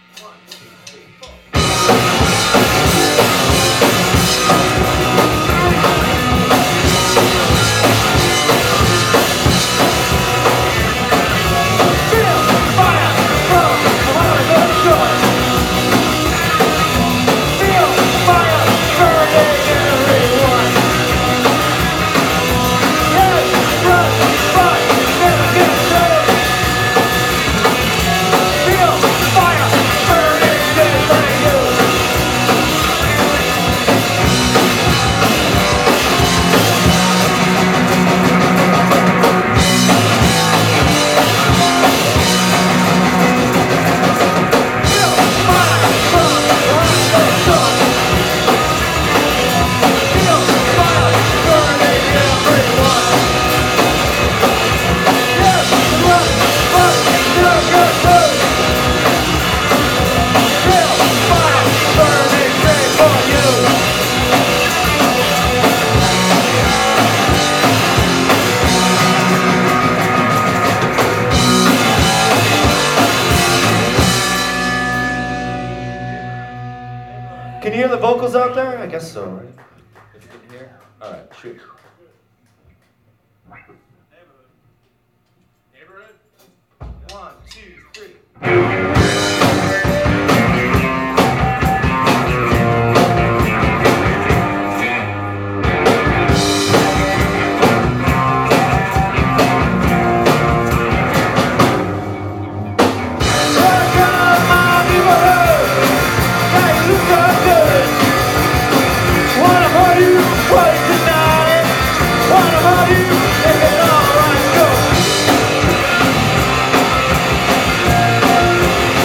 Can you hear the vocals out there? I guess so, right? If you can hear. All right, shoot. Neighborhood. 1, 2, 3. Tonight, wanna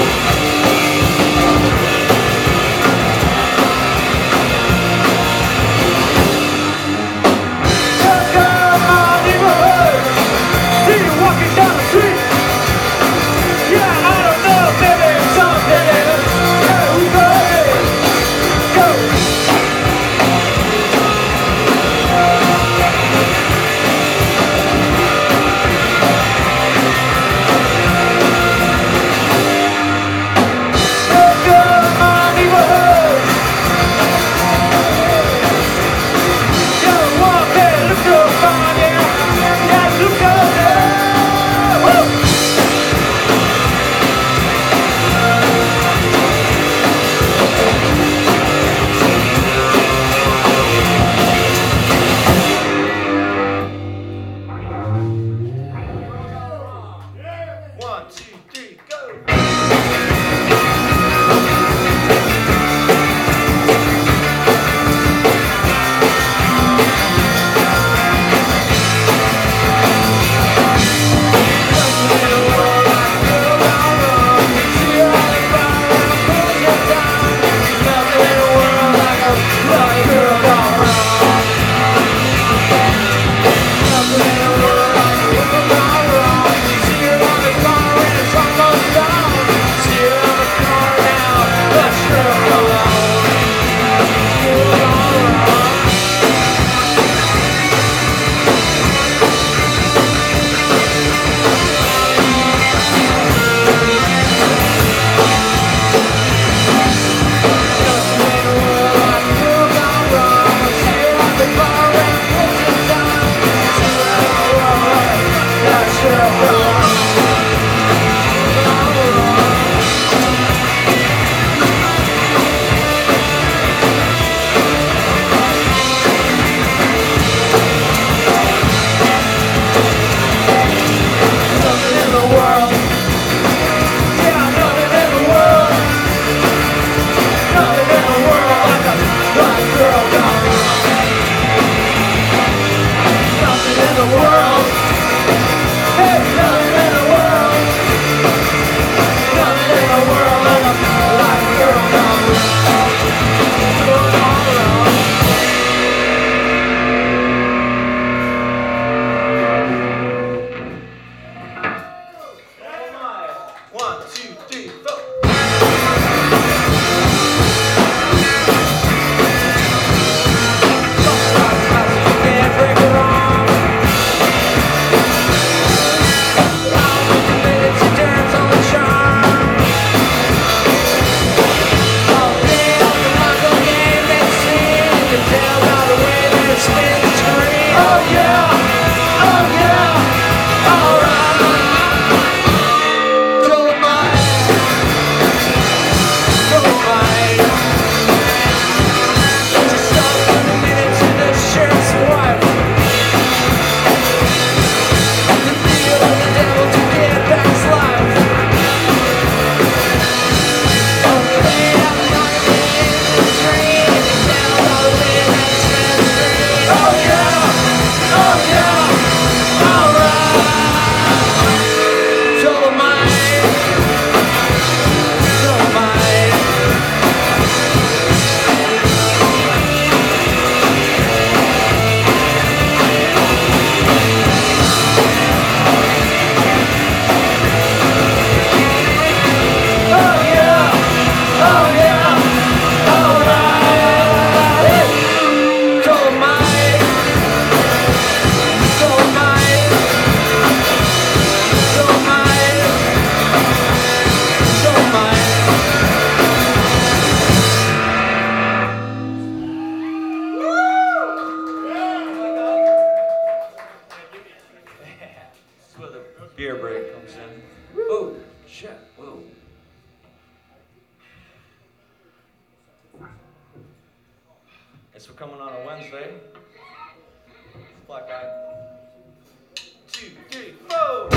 Thanks for coming on a Wednesday. Black Guy. 2, 3, 4.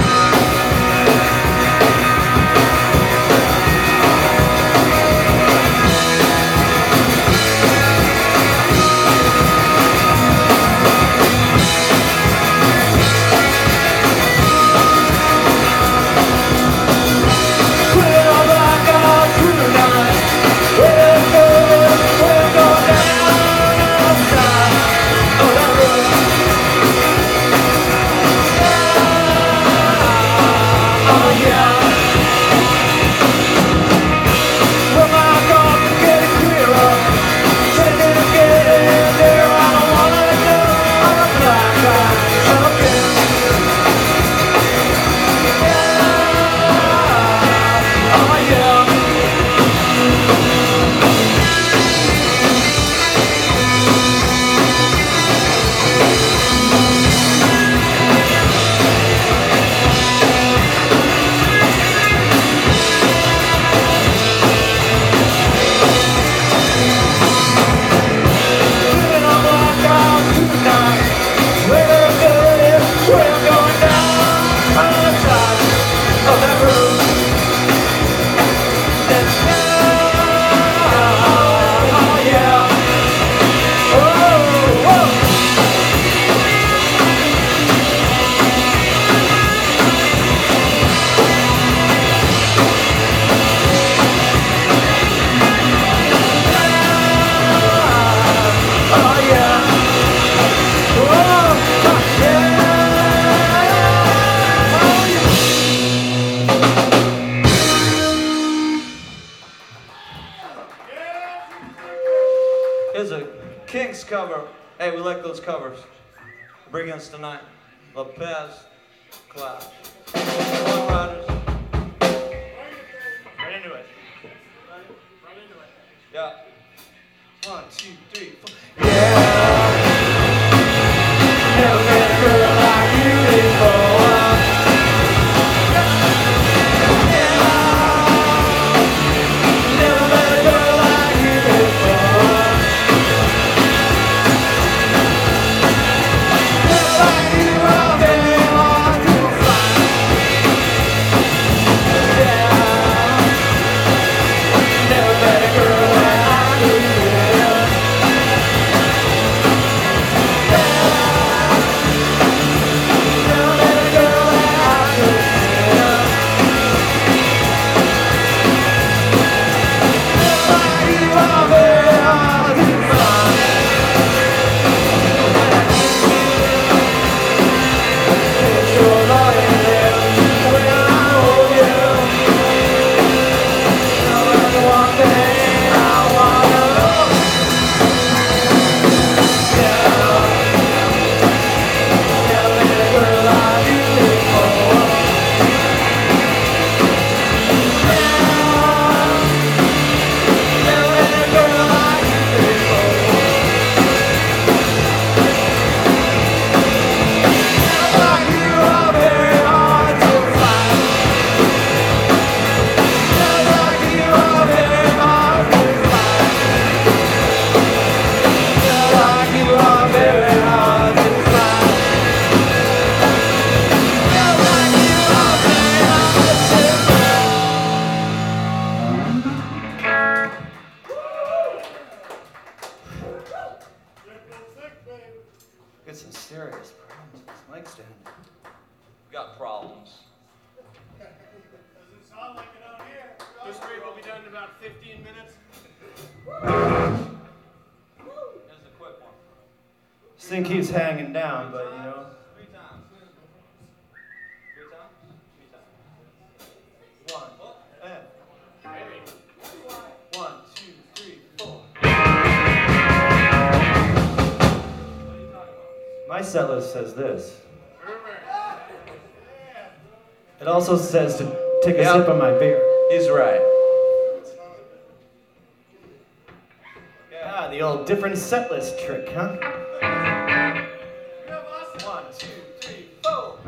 Here's a Kinks cover. Hey, we like those covers. Bring us tonight. Lopez, Clash. Long Riders. Right into it. Yeah. 1, 2, 3, 4. Never met a girl like you before. Never met a girl like you before. Girl like you are very hard to find. Yeah. Never met a girl like you before. Got some serious problems with this mic stand. Got problems. Doesn't sound like it out here. This rate will be done in about 15 minutes. Here's a quick one. This thing keeps hanging down, but you know. 3 times. 3 times? 3 times. 1, Maybe. 1, 2, 3, 4. My set list says this. It also says to take a sip of my beer. He's right. Ah, the old different set list trick, huh? 1, 2, 3, 4.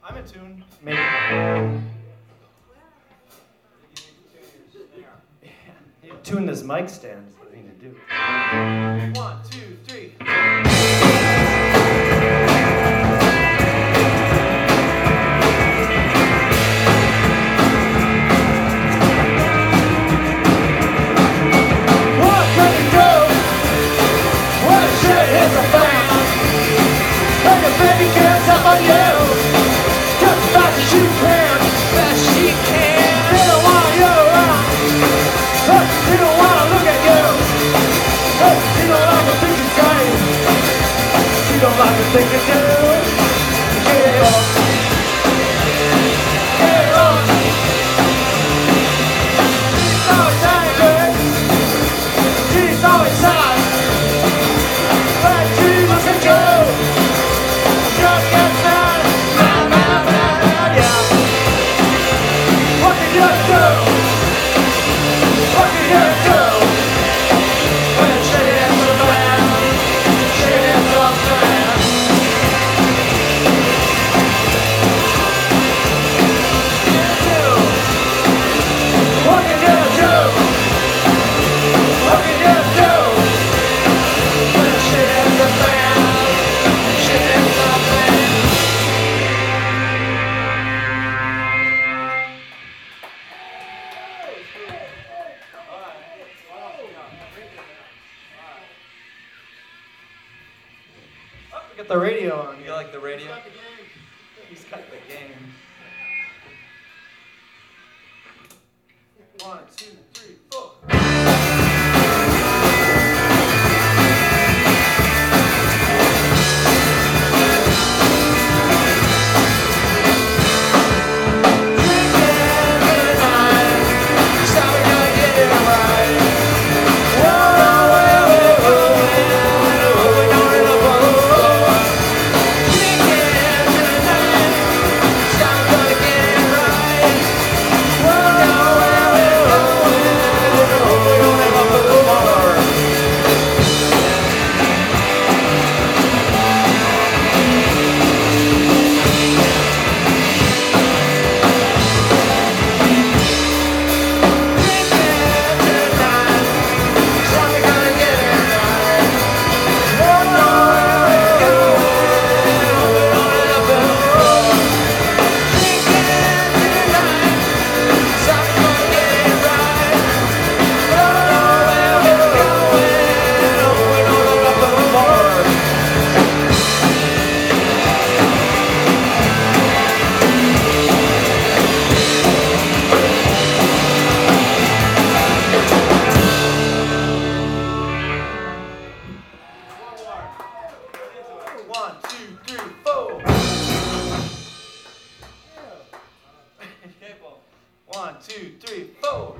I'm in tune. Maybe. Yeah. Tune this mic stand is what I need to do. 1, 2, 3. What can you do? What shit hits the fan? And your baby can't tell on you. Just as fast as you can. Best she can. They don't want you around. They don't want to look at you. She don't like the things you say. She don't like the things you do. Get on. Get on. She's always angry. She's always sad. But she looks at you. Just get mad. Mad, mad, mad, yeah. What can you do? What can you do? When shit hits the fan, shit hits the fan. What can you do? What can you do? When shit hits the fan, shit hits the fan. Oh, we got the radio on. You like the radio? He's got the game. 1, 2, 3, 4. One, two, three, four.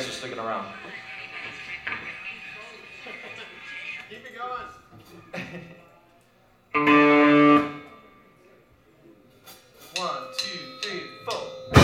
Thanks for sticking around. Keep it going. One, two, three, four.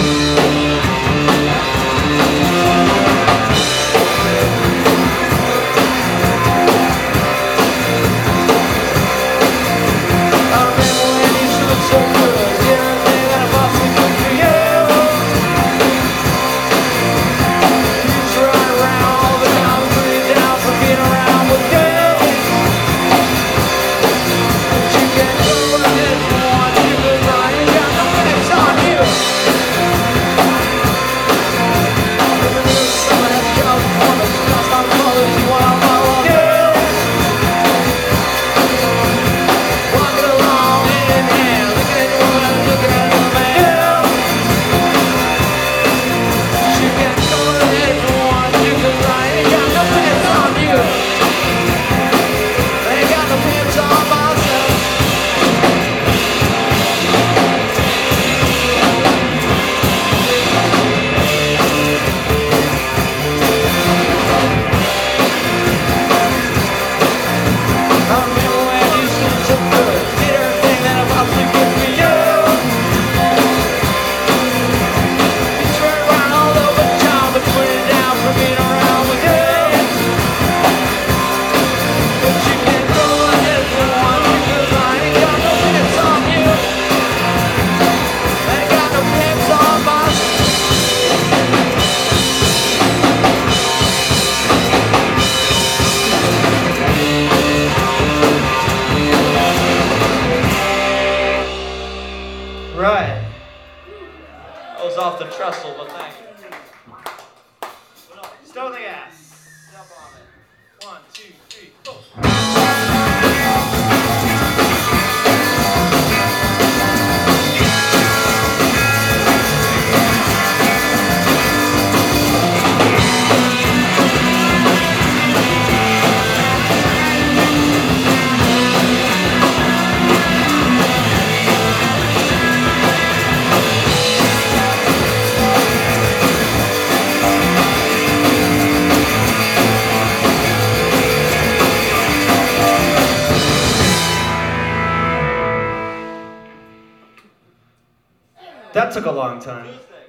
That took a long time.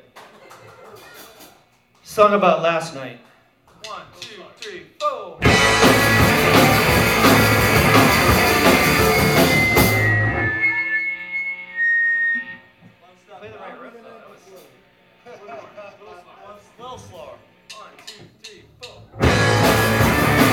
Song about last night. 1, 2, 3, 4. Play the right riff though. That was a little slower. 1, 2, 3, 4.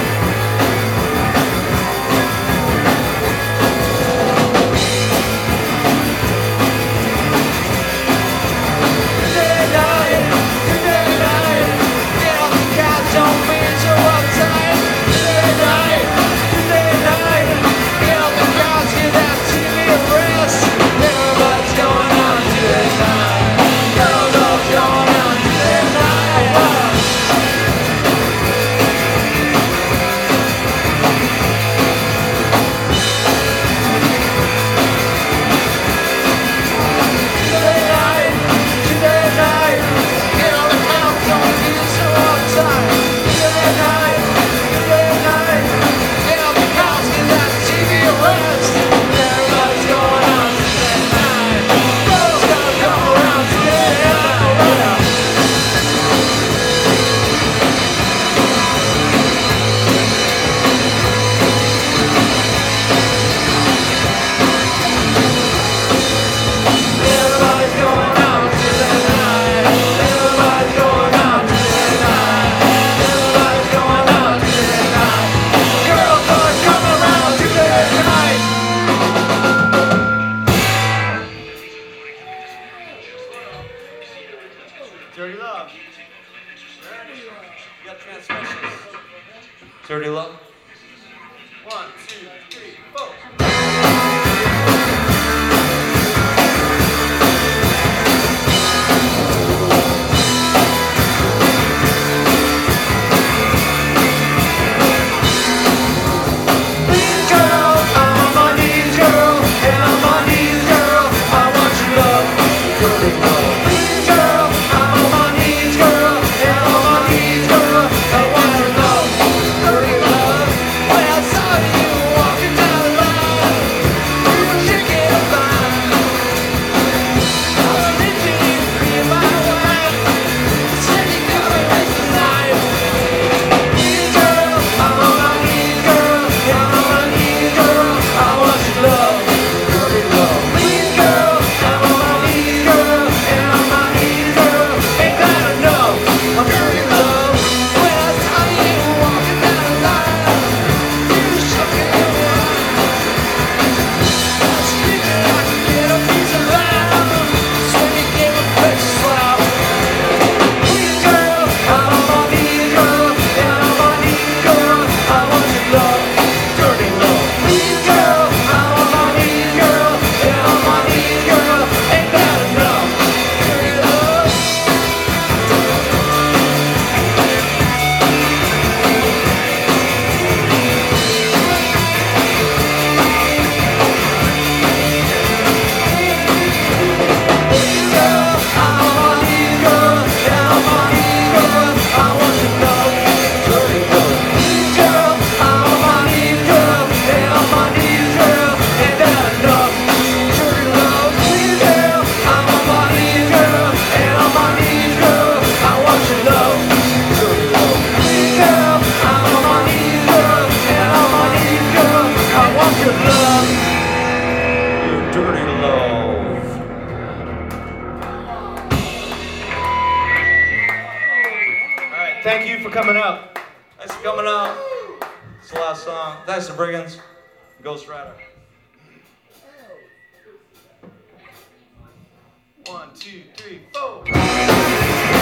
Dirty Love. You got transmissions. Dirty Love. 1, 2, 3, 4. Girl, I'm on my knees, girl, and on my knees, girl. Thanks for coming out. It's the last song. Thanks to Brigands, Ghost Rider. 1, 2, 3, 4.